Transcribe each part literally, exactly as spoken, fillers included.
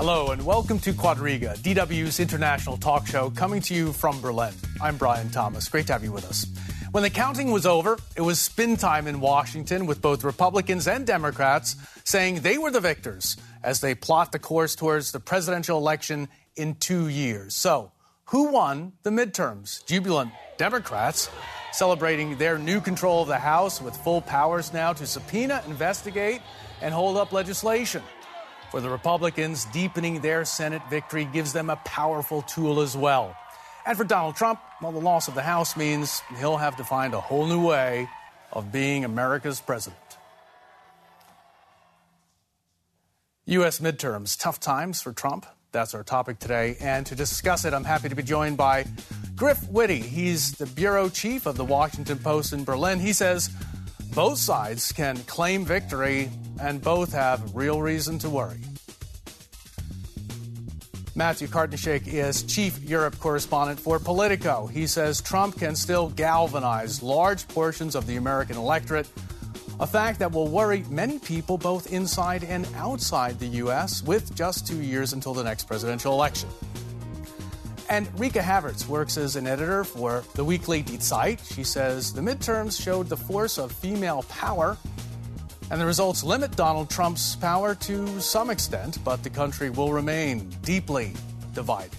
Hello and welcome to Quadriga, D W's international talk show coming to you from Berlin. I'm Brian Thomas. Great to have you with us. When the counting was over, it was spin time in Washington with both Republicans and Democrats saying they were the victors as they plot the course towards the presidential election in two years. So, who won the midterms? Jubilant Democrats celebrating their new control of the House with full powers now to subpoena, investigate, and hold up legislation. For the Republicans, deepening their Senate victory gives them a powerful tool as well. And for Donald Trump, well, the loss of the House means he'll have to find a whole new way of being America's president. U S midterms, tough times for Trump. That's our topic today. And to discuss it, I'm happy to be joined by Griff Witte. He's the bureau chief of the Washington Post in Berlin. He says both sides can claim victory and both have real reason to worry. Matthew Kartnischek is chief Europe correspondent for Politico. He says Trump can still galvanize large portions of the American electorate, a fact that will worry many people both inside and outside the U S with just two years until the next presidential election. And Rika Havertz works as an editor for the weekly Die Zeit. She says the midterms showed the force of female power, and the results limit Donald Trump's power to some extent, but the country will remain deeply divided.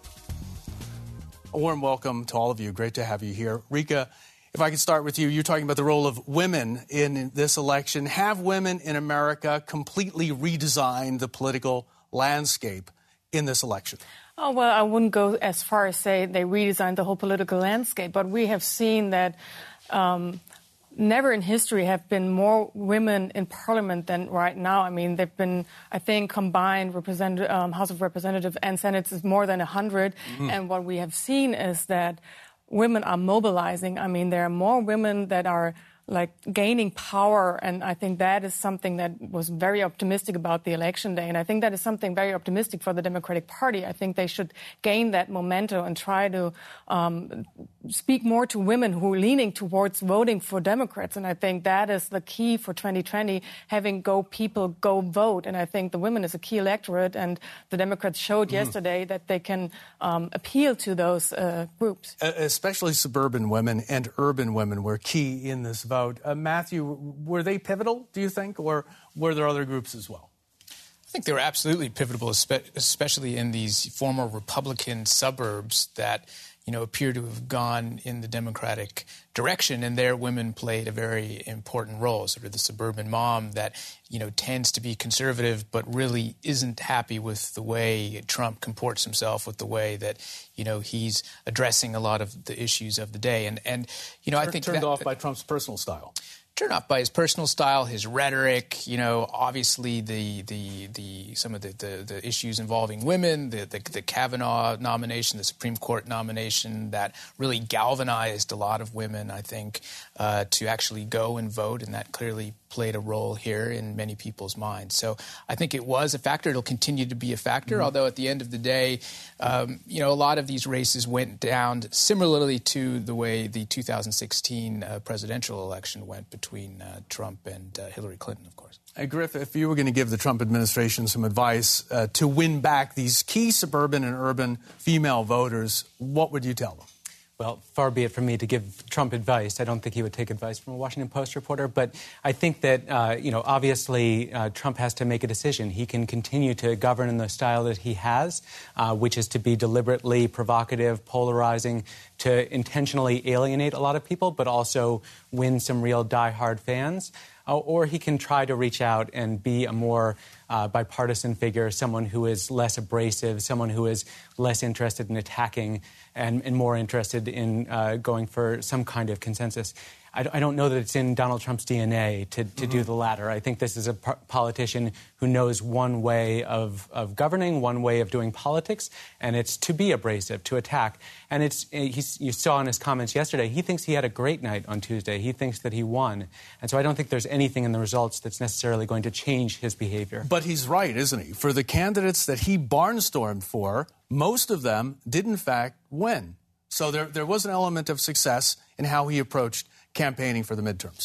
A warm welcome to all of you. Great to have you here. Rika, if I could start with you, you're talking about the role of women in this election. Have women in America completely redesigned the political landscape in this election? Oh, well, I wouldn't go as far as say they redesigned the whole political landscape, but we have seen that um, never in history have been more women in parliament than right now. I mean, they've been, I think, combined represent, um, House of Representatives and Senate is more than one hundred. Mm-hmm. And what we have seen is that women are mobilizing. I mean, there are more women that are like gaining power, and I think that is something that was very optimistic about the election day, and I think that is something very optimistic for the Democratic Party. I think they should gain that momentum and try to um, speak more to women who are leaning towards voting for Democrats, and I think that is the key for twenty twenty, having go people go vote, and I think the women is a key electorate, and the Democrats showed mm. yesterday that they can um, appeal to those uh, groups. Especially suburban women and urban women were key in this vote. Uh, Matthew, were they pivotal, do you think, or were there other groups as well? I think they were absolutely pivotal, especially in these former Republican suburbs that, you know, appear to have gone in the Democratic direction, and there women played a very important role, sort of the suburban mom that, you know, tends to be conservative but really isn't happy with the way Trump comports himself, with the way that, you know, he's addressing a lot of the issues of the day. And, and you know, I think turned that, off by Trump's personal style. Turned off by his personal style, his rhetoric, you know, obviously the the, the some of the, the, the issues involving women, the, the the Kavanaugh nomination, the Supreme Court nomination that really galvanized a lot of women, I think, uh, to actually go and vote, and that clearly played a role here in many people's minds. So I think it was a factor. It'll continue to be a factor, mm-hmm. although at the end of the day, um, you know, a lot of these races went down similarly to the way the two thousand sixteen uh, presidential election went between uh, Trump and uh, Hillary Clinton, of course. Hey, Griff, if you were going to give the Trump administration some advice uh, to win back these key suburban and urban female voters, what would you tell them? Well, far be it from me to give Trump advice. I don't think he would take advice from a Washington Post reporter. But I think that, uh, you know, obviously uh, Trump has to make a decision. He can continue to govern in the style that he has, uh, which is to be deliberately provocative, polarizing, to intentionally alienate a lot of people, but also win some real diehard fans. Uh, or he can try to reach out and be a more uh, bipartisan figure, someone who is less abrasive, someone who is less interested in attacking and, and more interested in uh, going for some kind of consensus. I, I don't know that it's in Donald Trump's D N A to, to mm-hmm. do the latter. I think this is a p- politician who knows one way of, of governing, one way of doing politics, and it's to be abrasive, to attack. And it's he's, you saw in his comments yesterday, he thinks he had a great night on Tuesday. He thinks that he won. And so I don't think there's anything in the results that's necessarily going to change his behavior. But he's right, isn't he? For the candidates that he barnstormed for, most of them did, in fact, win. So there, there was an element of success in how he approached campaigning for the midterms.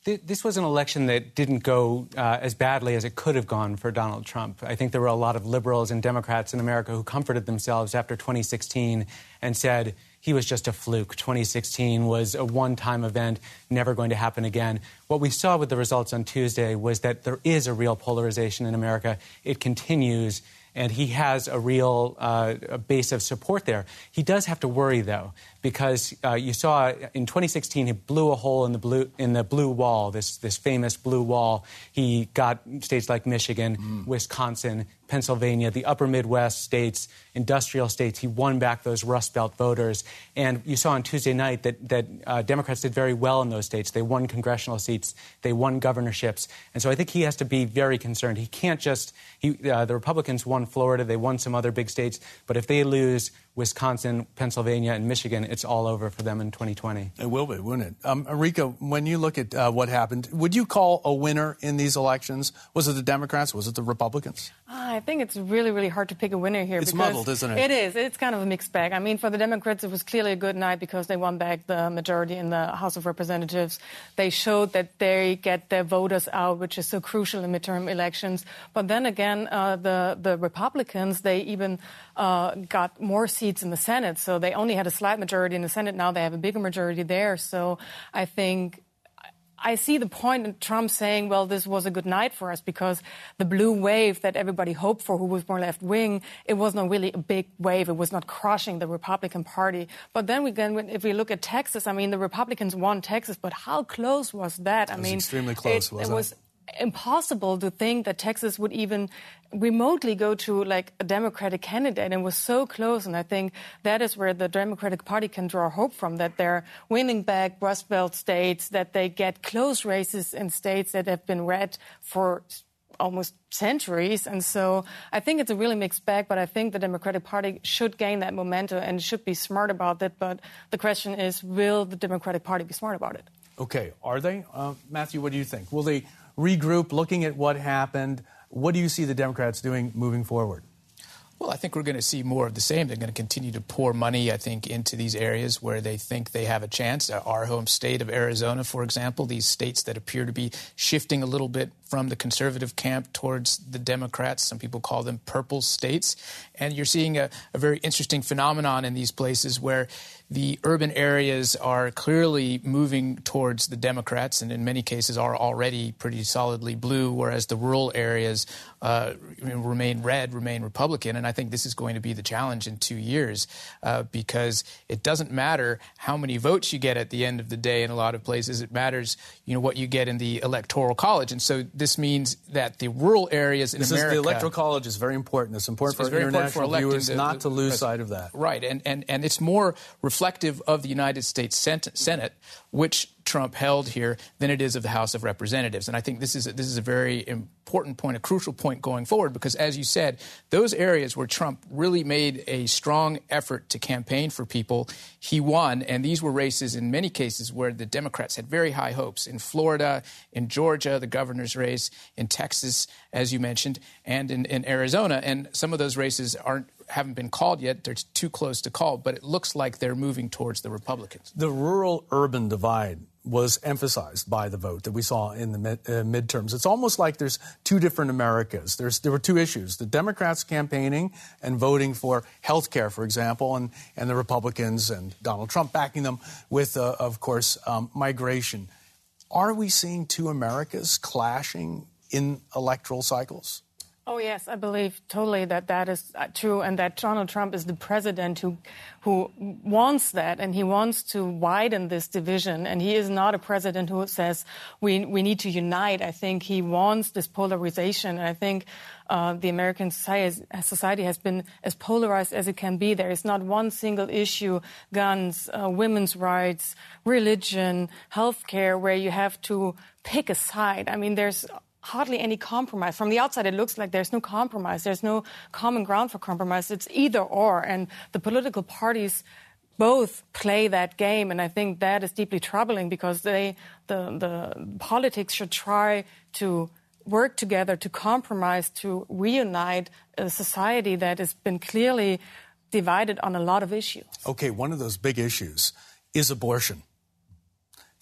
th- this was an election that didn't go uh, as badly as it could have gone for Donald Trump. I think there were a lot of liberals and Democrats in America who comforted themselves after twenty sixteen and said he was just a fluke. twenty sixteen was a one-time event, never going to happen again. What we saw with the results on Tuesday was that there is a real polarization in America. It continues. And he has a real uh, a base of support there. He does have to worry, though, because uh, you saw in twenty sixteen he blew a hole in the blue in the blue wall, this this famous blue wall. He got states like Michigan, mm. Wisconsin, Pennsylvania, the upper Midwest states, industrial states. He won back those Rust Belt voters. And you saw on Tuesday night that, that uh, Democrats did very well in those states. They won congressional seats. They won governorships. And so I think he has to be very concerned. He can't just he, – uh, the Republicans won Florida. They won some other big states. But if they lose Wisconsin, Pennsylvania, and Michigan, it's all over for them in twenty twenty. It will be, won't it? Um, Enrico, when you look at uh, what happened, would you call a winner in these elections? Was it the Democrats? Was it the Republicans? I think it's really, really hard to pick a winner here. It's because muddled, isn't it? It is. It's kind of a mixed bag. I mean, for the Democrats, it was clearly a good night because they won back the majority in the House of Representatives. They showed that they get their voters out, which is so crucial in midterm elections. But then again, uh, the, the Republicans, they even uh, got more seats in the Senate. So they only had a slight majority in the Senate. Now they have a bigger majority there. So I think I see the point in Trump saying, well, this was a good night for us because the blue wave that everybody hoped for, who was more left-wing, it was not really a big wave. It was not crushing the Republican Party. But then, we, then if we look at Texas, I mean, the Republicans won Texas, but how close was that? I it was mean, extremely close, it, wasn't it? was impossible to think that Texas would even remotely go to like a Democratic candidate, and was so close. And I think that is where the Democratic Party can draw hope from, that they're winning back Rust Belt states, that they get close races in states that have been red for almost centuries. And so I think it's a really mixed bag, but I think the Democratic Party should gain that momentum and should be smart about it. But the question is, will the Democratic Party be smart about it? Okay. Are they? Uh, Matthew, what do you think? Will they regroup, looking at what happened? What do you see the Democrats doing moving forward? Well, I think we're going to see more of the same. They're going to continue to pour money, I think, into these areas where they think they have a chance. Our home state of Arizona, for example, these states that appear to be shifting a little bit from the conservative camp towards the Democrats. Some people call them purple states. And you're seeing a, a very interesting phenomenon in these places where the urban areas are clearly moving towards the Democrats and in many cases are already pretty solidly blue, whereas the rural areas uh, remain red, remain Republican. And I think this is going to be the challenge in two years uh, because it doesn't matter how many votes you get at the end of the day in a lot of places. It matters, you know, what you get in the Electoral College. And so this means that the rural areas in this America... Is, the Electoral College is very important. It's important for international important for viewers the, not to lose the, sight of that. Right. And, and, and it's more reflective of the United States Senate, which Trump held here, than it is of the House of Representatives. And I think this is a, this is a very important point, a crucial point going forward, because, as you said, those areas where Trump really made a strong effort to campaign for people, he won. And these were races in many cases where the Democrats had very high hopes. In Florida, in Georgia, the governor's race, in Texas, as you mentioned, and in, in Arizona. And some of those races aren't haven't been called yet. They're too close to call, but it looks like they're moving towards the Republicans. The rural-urban divide was emphasized by the vote that we saw in the mid, uh, midterms. It's almost like there's two different Americas. There's, there were two issues, the Democrats campaigning and voting for health care, for example, and, and the Republicans and Donald Trump backing them with, uh, of course, um, migration. Are we seeing two Americas clashing in electoral cycles? Oh, yes, I believe totally that that is true, and that Donald Trump is the president who who wants that, and he wants to widen this division. And he is not a president who says we we need to unite. I think he wants this polarization, and I think uh, the American society, society has been as polarized as it can be. There is not one single issue, guns, uh, women's rights, religion, healthcare, where you have to pick a side. I mean, there's hardly any compromise. From the outside, it looks like there's no compromise. There's no common ground for compromise. It's either or. And the political parties both play that game. And I think that is deeply troubling because they, the, the politics should try to work together, to compromise, to reunite a society that has been clearly divided on a lot of issues. Okay, one of those big issues is abortion.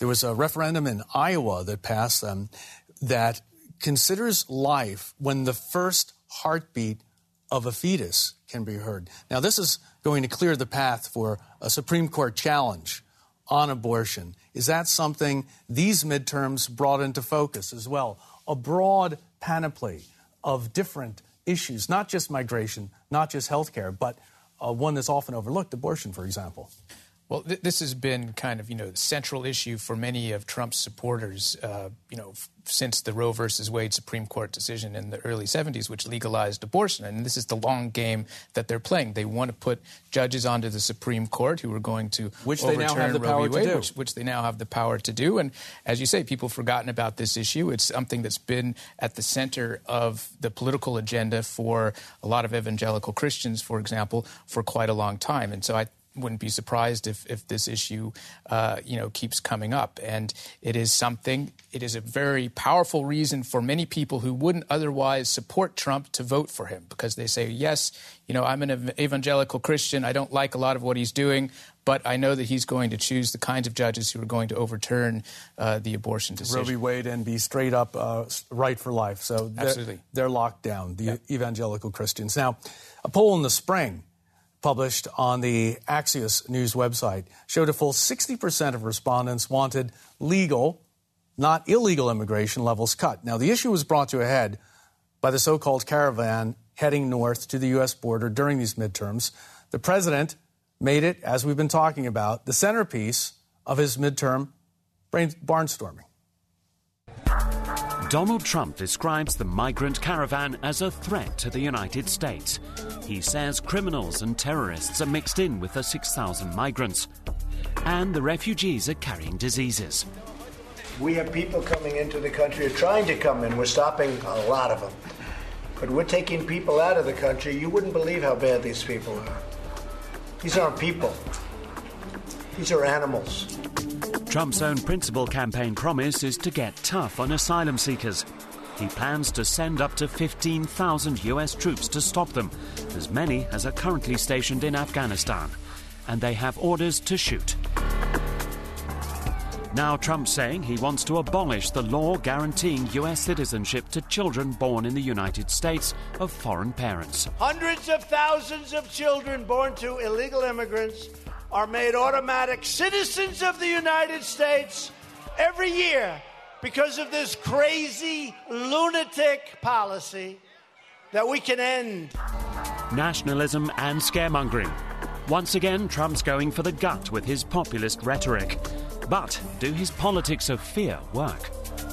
there was a referendum in Iowa that passed um, that considers life when the first heartbeat of a fetus can be heard. Now, this is going to clear the path for a Supreme Court challenge on abortion. Is that something these midterms brought into focus as well? A broad panoply of different issues, not just migration, not just health care, but uh, one that's often overlooked, abortion, for example. Well, th- this has been kind of, you know, the central issue for many of Trump's supporters, uh, you know, f- since the Roe versus Wade Supreme Court decision in the early seventies, which legalized abortion. And this is the long game that they're playing. They want to put judges onto the Supreme Court who are going to which they now have the Roe power v. Wade, to do. Which, which they now have the power to do. And as you say, people have forgotten about this issue. It's something that's been at the center of the political agenda for a lot of evangelical Christians, for example, for quite a long time. And so I wouldn't be surprised if, if this issue, uh, you know, keeps coming up. And it is something, it is a very powerful reason for many people who wouldn't otherwise support Trump to vote for him, because they say, yes, you know, I'm an evangelical Christian. I don't like a lot of what he's doing, but I know that he's going to choose the kinds of judges who are going to overturn uh, the abortion decision. Roe v. Wade and be straight up uh, right for life. So they're, Absolutely. they're locked down, the yeah. evangelical Christians. Now, a poll in the spring published on the Axios News website showed a full sixty percent of respondents wanted legal, not illegal immigration levels cut. Now, the issue was brought to a head by the so-called caravan heading north to the U S border during these midterms. The president made it, as we've been talking about, the centerpiece of his midterm barnstorming. Donald Trump describes the migrant caravan as a threat to the United States. He says criminals and terrorists are mixed in with the six thousand migrants. And the refugees are carrying diseases. We have people coming into the country, or trying to come in. We're stopping a lot of them. But we're taking people out of the country. You wouldn't believe how bad these people are. These aren't people. These are animals. Trump's own principal campaign promise is to get tough on asylum seekers. He plans to send up to fifteen thousand U S troops to stop them, as many as are currently stationed in Afghanistan. And they have orders to shoot. Now Trump's saying he wants to abolish the law guaranteeing U S citizenship to children born in the United States of foreign parents. Hundreds of thousands of children born to illegal immigrants are made automatic citizens of the United States every year because of this crazy, lunatic policy that we can end. Nationalism and scaremongering. Once again, Trump's going for the gut with his populist rhetoric. But do his politics of fear work?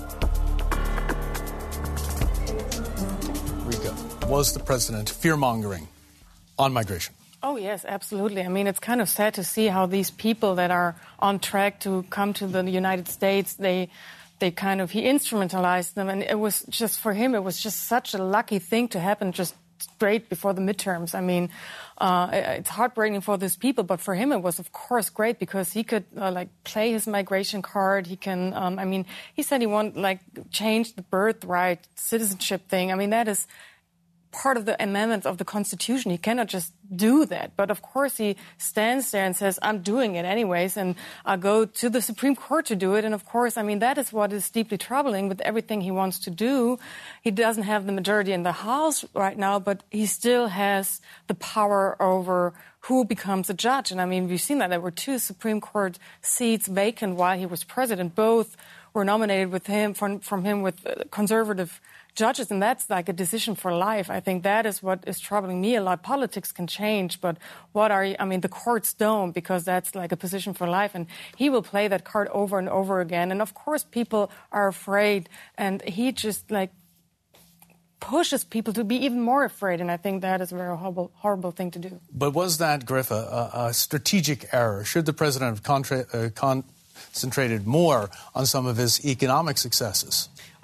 Rika, was the president fear-mongering on migration? Oh, yes, absolutely. I mean, it's kind of sad to see how these people that are on track to come to the United States, they they kind of, he instrumentalized them. And it was just, for him, it was just such a lucky thing to happen just straight before the midterms. I mean, uh, it's heartbreaking for these people, but for him it was, of course, great because he could, uh, like, play his migration card. He can, um, I mean, he said he wanted, like, change the birthright citizenship thing. I mean, that is part of the amendments of the Constitution. He cannot just do that. But of course he stands there and says, I'm doing it anyways, and I'll go to the Supreme Court to do it. And of course, I mean, that is what is deeply troubling with everything he wants to do. He doesn't have the majority in the House right now, but he still has the power over who becomes a judge. And I mean, we've seen that there were two Supreme Court seats vacant while he was president. Both were nominated with him from, from him with conservative judges, and that's like a decision for life. I think that is what is troubling me a lot. Politics can change, but what are you, I mean, the courts don't, because that's like a position for life, and he will play that card over and over again. And of course, people are afraid, and he just like pushes people to be even more afraid, and I think that is a very horrible, horrible thing to do. But was that, Griff, a, a strategic error? Should the president have contra- uh, concentrated more on some of his economic successes? I,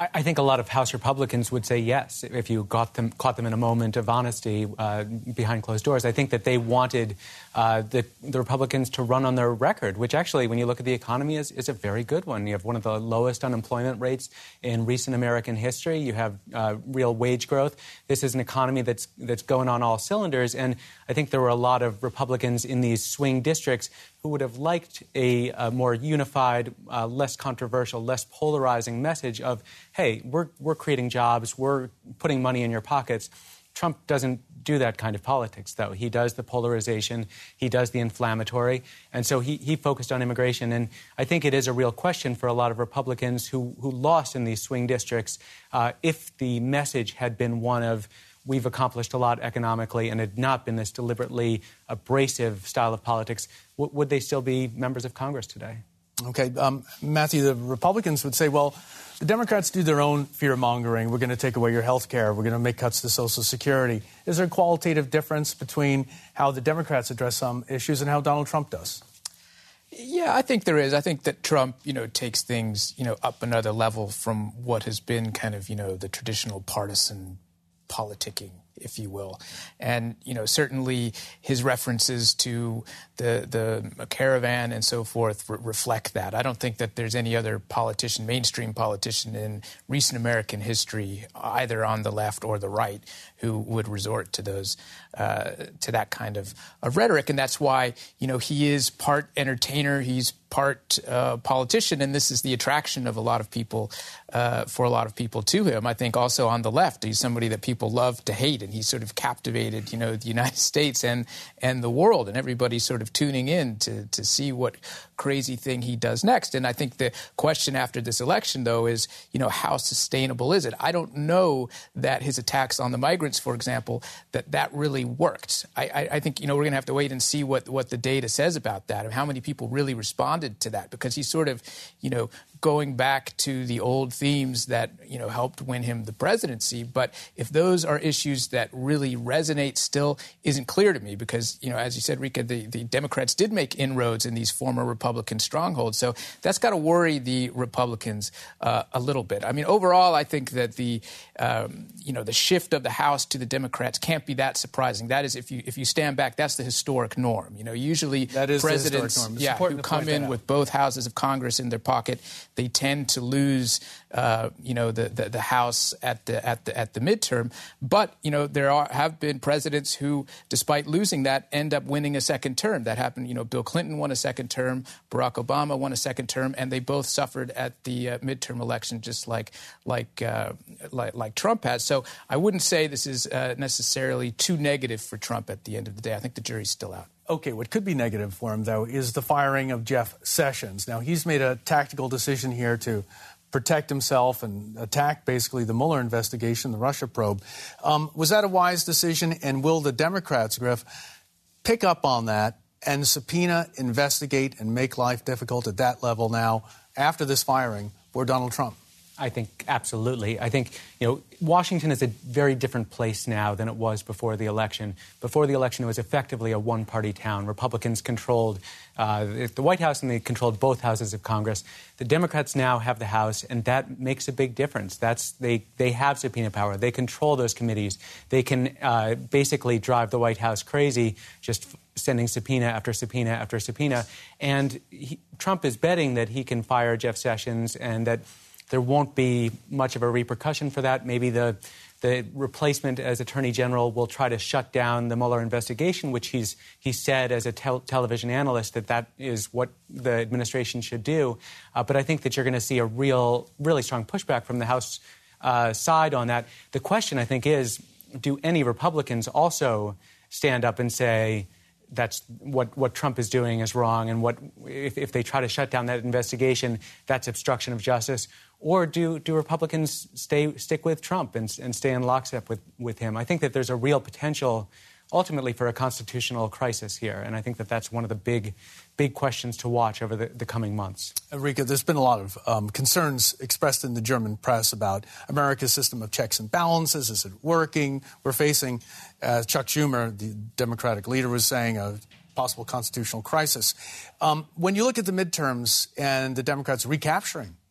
I think a lot of House Republicans would say yes if you got them, caught them in a moment of honesty uh, behind closed doors. I think that they wanted uh, the, the Republicans to run on their record, which actually, when you look at the economy, is, is a very good one. You have one of the lowest unemployment rates in recent American history. You have uh, real wage growth. This is an economy that's that's going on all cylinders. And I think there were a lot of Republicans in these swing districts who would have liked a, a more unified, uh, less controversial, less polarizing message of, hey, we're we're creating jobs, we're putting money in your pockets. Trump doesn't do that kind of politics, though. He does the polarization, he does the inflammatory, and so he, he focused on immigration. And I think it is a real question for a lot of Republicans who, who lost in these swing districts uh, if the message had been one of, we've accomplished a lot economically and had not been this deliberately abrasive style of politics, w- would they still be members of Congress today? Okay. Um, Matthew, the Republicans would say, well, the Democrats do their own fear-mongering. We're going to take away your health care. We're going to make cuts to Social Security. Is there a qualitative difference between how the Democrats address some issues and how Donald Trump does? Yeah, I think there is. I think that Trump, you know, takes things, you know, up another level from what has been kind of, you know, the traditional partisan politicking, if you will. And, you know, certainly his references to the the caravan and so forth re- reflect that. I don't think that there's any other politician, mainstream politician in recent American history, either on the left or the right, who would resort to those uh, to that kind of, of rhetoric. And that's why, you know, he is part entertainer, he's part uh, politician, and this is the attraction of a lot of people, uh, for a lot of people to him. I think also on the left, he's somebody that people love to hate, and he's sort of captivated, you know, the United States and and the world, and everybody's sort of tuning in to to see what crazy thing he does next. And I think the question after this election, though, is, you know, how sustainable is it? I don't know that his attacks on the migrants, for example, that that really worked. I, I, I think, you know, we're going to have to wait and see what, what the data says about that, and how many people really responded to that, because he's sort of, you know, going back to the old themes that, you know, helped win him the presidency. But if those are issues that really resonate still isn't clear to me, because, you know, as you said, Rika, the, the Democrats did make inroads in these former Republican strongholds. So that's got to worry the Republicans uh, a little bit. I mean, overall, I think that the, um, you know, the shift of the House to the Democrats can't be that surprising. That is, if you if you stand back, that's the historic norm. You know, usually that is presidents the yeah, who come in with both houses of Congress in their pocket, they tend to lose, uh, you know, the, the, the House at the at the at the midterm. But, you know, there are have been presidents who, despite losing that, end up winning a second term. That happened. You know, Bill Clinton won a second term, Barack Obama won a second term, and they both suffered at the uh, midterm election, just like like, uh, like like Trump has. So I wouldn't say this is uh, necessarily too negative for Trump at the end of the day. I think the jury's still out. Okay, what could be negative for him, though, is the firing of Jeff Sessions. Now, he's made a tactical decision here to protect himself and attack, basically, the Mueller investigation, the Russia probe. Um, was that a wise decision, and will the Democrats, Griff, pick up on that and subpoena, investigate, and make life difficult at that level now, after this firing, for Donald Trump? I think absolutely. I think, you know, Washington is a very different place now than it was before the election. Before the election, it was effectively a one-party town. Republicans controlled uh, the White House, and they controlled both houses of Congress. The Democrats now have the House, and that makes a big difference. That's they they have subpoena power. They control those committees. They can uh, basically drive the White House crazy, just sending subpoena after subpoena after subpoena. And he, Trump is betting that he can fire Jeff Sessions, and that there won't be much of a repercussion for that. Maybe the the replacement as Attorney General will try to shut down the Mueller investigation, which he's he said as a tel- television analyst that that is what the administration should do. Uh, but I think that you're going to see a real, really strong pushback from the House uh, side on that. The question, I think, is, do any Republicans also stand up and say, that's what, what Trump is doing is wrong, and what if, if they try to shut down that investigation, that's obstruction of justice? Or do, do Republicans stay stick with Trump and, and stay in lockstep with, with him? I think that there's a real potential ultimately for a constitutional crisis here, and I think that that's one of the big, big questions to watch over the, the coming months. Enrique, there's been a lot of um, concerns expressed in the German press about America's system of checks and balances. Is it working? We're facing, uh, Chuck Schumer, the Democratic leader, was saying, a possible constitutional crisis. Um, when you look at the midterms and the Democrats recapturing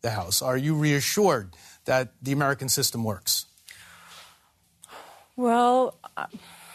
the House. Are you reassured that the American system works? Well, uh,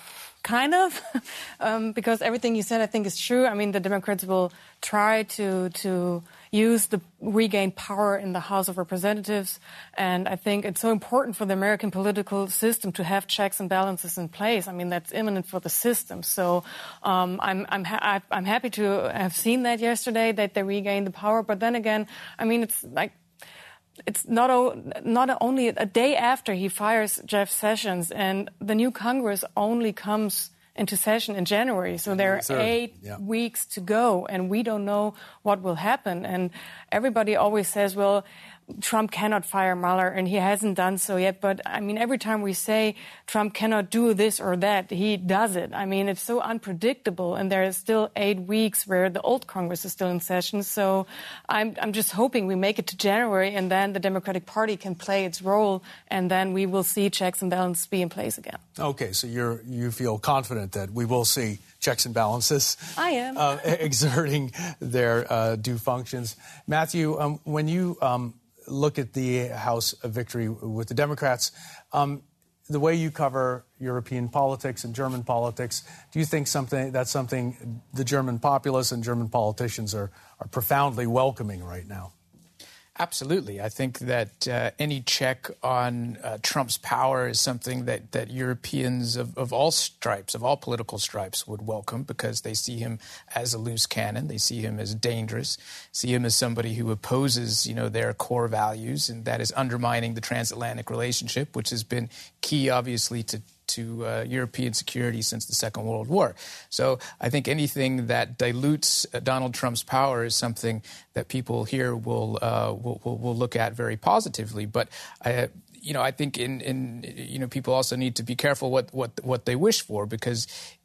kind of, um, because everything you said, I think, is true. I mean, the Democrats will try to to use the regained power in the House of Representatives, and I think it's so important for the American political system to have checks and balances in place. I mean, that's imminent for the system. So um, I'm I'm ha- I'm happy to have seen that yesterday, that they regained the power. But then again, I mean, it's like. It's not, o- not only a day after he fires Jeff Sessions, and the new Congress only comes into session in January. So there are eight yeah. weeks to go, and we don't know what will happen. And everybody always says, well, Trump cannot fire Mueller, and he hasn't done so yet. But, I mean, every time we say Trump cannot do this or that, he does it. I mean, it's so unpredictable, and there are still eight weeks where the old Congress is still in session. So I'm, I'm just hoping we make it to January, and then the Democratic Party can play its role, and then we will see checks and balances be in place again. Okay, so you're, you feel confident that we will see checks and balances I am. uh, exerting their uh, due functions. Matthew, um, when you... Um, look at the House victory with the Democrats. Um, the way you cover European politics and German politics, do you think something that's something the German populace and German politicians are, are profoundly welcoming right now? Absolutely. I think that uh, any check on uh, Trump's power is something that, that Europeans of, of all stripes, of all political stripes, would welcome, because they see him as a loose cannon. They see him as dangerous, see him as somebody who opposes, you know, their core values, and that is undermining the transatlantic relationship, which has been key, obviously, to to uh, European security since the Second World War. So I think anything that dilutes uh, Donald Trump's power is something that people here will, uh, will, will, will look at very positively. But I, you know, I think in, in you know people also need to be careful what, what, what they wish for, because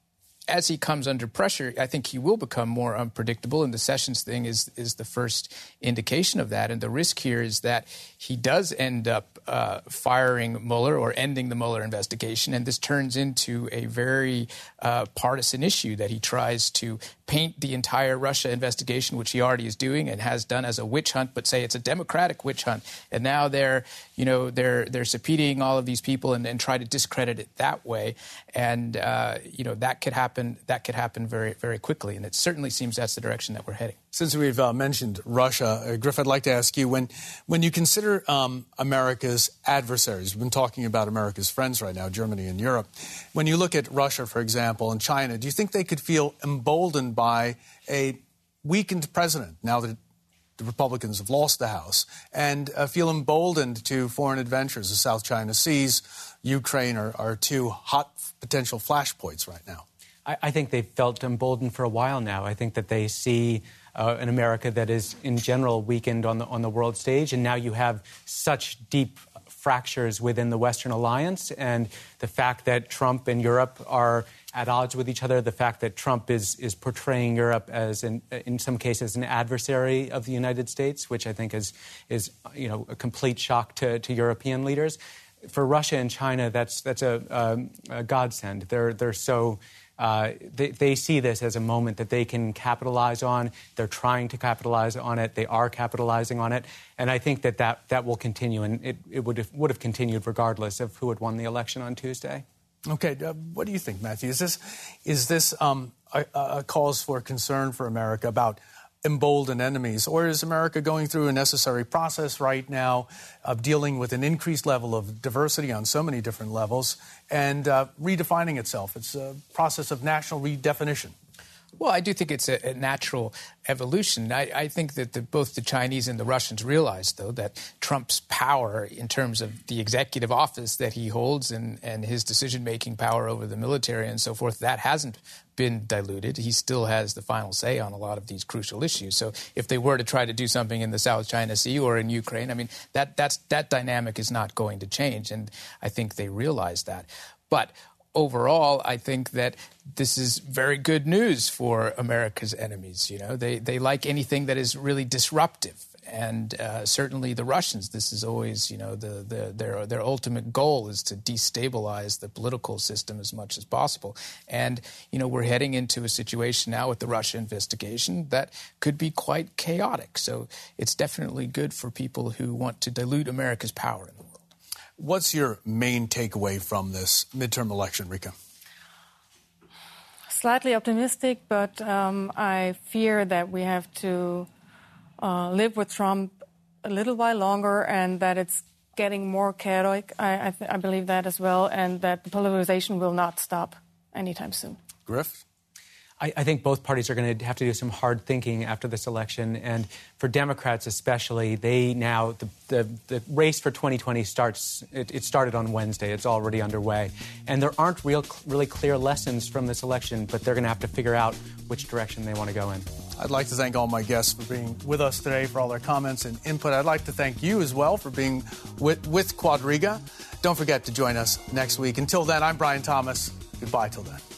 as he comes under pressure, I think he will become more unpredictable, and the Sessions thing is is the first indication of that. And the risk here is that he does end up uh, firing Mueller or ending the Mueller investigation, and this turns into a very uh, partisan issue that he tries to paint the entire Russia investigation, which he already is doing and has done, as a witch hunt, but say it's a democratic witch hunt. And now they're, you know, they're they're subpoenaing all of these people and, and try to discredit it that way. And uh, you know that could happen. That could happen very, very quickly, and it certainly seems that's the direction that we're heading. Since we've uh, mentioned Russia, uh, Griff, I'd like to ask you, when when you consider um, America's adversaries, we've been talking about America's friends right now, Germany and Europe. When you look at Russia, for example, and China, do you think they could feel emboldened by a weakened president now that the Republicans have lost the House, and uh, feel emboldened to foreign adventures? The South China Seas, Ukraine are, are two hot potential flashpoints right now. I think they've felt emboldened for a while now. I think that they see uh, an America that is, in general, weakened on the on the world stage, and now you have such deep fractures within the Western alliance, and the fact that Trump and Europe are at odds with each other, the fact that Trump is is portraying Europe as, an, in some cases, an adversary of the United States, which I think is is you know a complete shock to, to European leaders. For Russia and China, that's that's a, um, a godsend. They're they're so. Uh, they, they see this as a moment that they can capitalize on. They're trying to capitalize on it. They are capitalizing on it. And I think that that, that will continue, and it, it would have, would have continued regardless of who had won the election on Tuesday. Okay. Uh, what do you think, Matthew? Is this, is this um, a, a cause for concern for America about emboldened enemies, or is America going through a necessary process right now of dealing with an increased level of diversity on so many different levels and uh, redefining itself? It's a process of national redefinition. Well, I do think it's a, a natural evolution. I, I think that the, both the Chinese and the Russians realize, though, that Trump's power in terms of the executive office that he holds and, and his decision-making power over the military and so forth, that hasn't been diluted. He still has the final say on a lot of these crucial issues. So if they were to try to do something in the South China Sea or in Ukraine, I mean, that that's that dynamic is not going to change, and I think they realize that. But overall, I think that this is very good news for America's enemies. You know, they they like anything that is really disruptive. and uh, certainly the Russians. This is always, you know, the, the, their their ultimate goal is to destabilize the political system as much as possible. And, you know, we're heading into a situation now with the Russia investigation that could be quite chaotic. So it's definitely good for people who want to dilute America's power in the world. What's your main takeaway from this midterm election, Rika? Slightly optimistic, but um, I fear that we have to uh, live with Trump a little while longer, and that it's getting more chaotic. I, I, th- I believe that as well, and that the polarization will not stop anytime soon. Griff? I, I think both parties are going to have to do some hard thinking after this election. And for Democrats especially, they now, the, the, the race for twenty twenty starts, it, it started on Wednesday. It's already underway. And there aren't real, really clear lessons from this election, but they're going to have to figure out which direction they want to go in. I'd like to thank all my guests for being with us today, for all their comments and input. I'd like to thank you as well for being with, with Quadriga. Don't forget to join us next week. Until then, I'm Brian Thomas. Goodbye till then.